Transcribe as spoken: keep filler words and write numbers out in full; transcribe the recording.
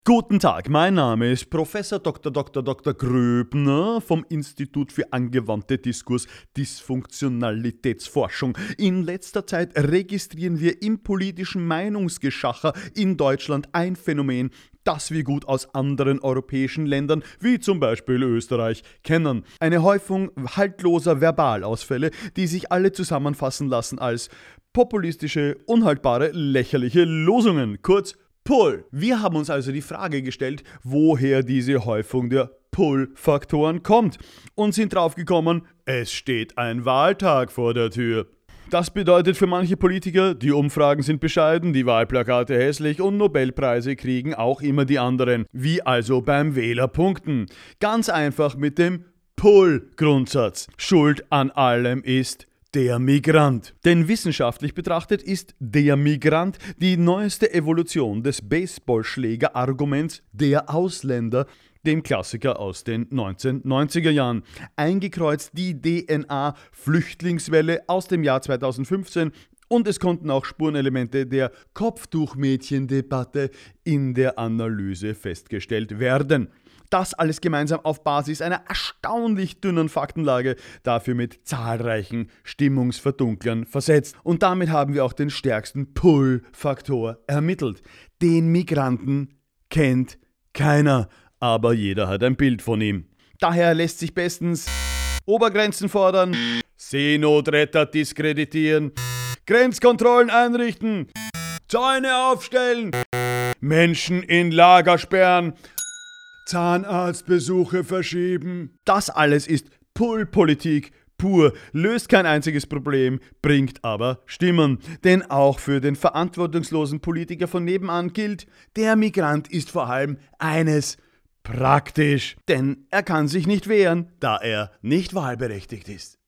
Guten Tag, mein Name ist Professor Doktor Doktor Doktor Gröbner vom Institut für angewandte Diskurs-Dysfunktionalitätsforschung. In letzter Zeit registrieren wir im politischen Meinungsgeschacher in Deutschland ein Phänomen, das wir gut aus anderen europäischen Ländern, wie zum Beispiel Österreich, kennen. Eine Häufung haltloser Verbalausfälle, die sich alle zusammenfassen lassen als populistische, unhaltbare, lächerliche Losungen, kurz Pull. Wir haben uns also die Frage gestellt, woher diese Häufung der Pull-Faktoren kommt und sind draufgekommen, es steht ein Wahltag vor der Tür. Das bedeutet für manche Politiker, die Umfragen sind bescheiden, die Wahlplakate hässlich und Nobelpreise kriegen auch immer die anderen. Wie also beim Wählerpunkten. Ganz einfach mit dem Pull-Grundsatz. Schuld an allem ist der Migrant. Denn wissenschaftlich betrachtet ist der Migrant die neueste Evolution des Baseballschläger-Arguments der Ausländer, dem Klassiker aus den neunzehnhundertneunziger Jahren. Eingekreuzt die D N A-Flüchtlingswelle aus dem Jahr zweitausendfünfzehn und es konnten auch Spurenelemente der Kopftuchmädchen-Debatte in der Analyse festgestellt werden. Das alles gemeinsam auf Basis einer erstaunlich dünnen Faktenlage, dafür mit zahlreichen Stimmungsverdunklern versetzt. Und damit haben wir auch den stärksten Pull-Faktor ermittelt. Den Migranten kennt keiner, aber jeder hat ein Bild von ihm. Daher lässt sich bestens Obergrenzen fordern, Seenotretter diskreditieren, Grenzkontrollen einrichten, Zäune aufstellen, Menschen in Lager sperren, Zahnarztbesuche verschieben. Das alles ist Pull-Politik pur, löst kein einziges Problem, bringt aber Stimmen. Denn auch für den verantwortungslosen Politiker von nebenan gilt, der Migrant ist vor allem eines: praktisch. Denn er kann sich nicht wehren, da er nicht wahlberechtigt ist.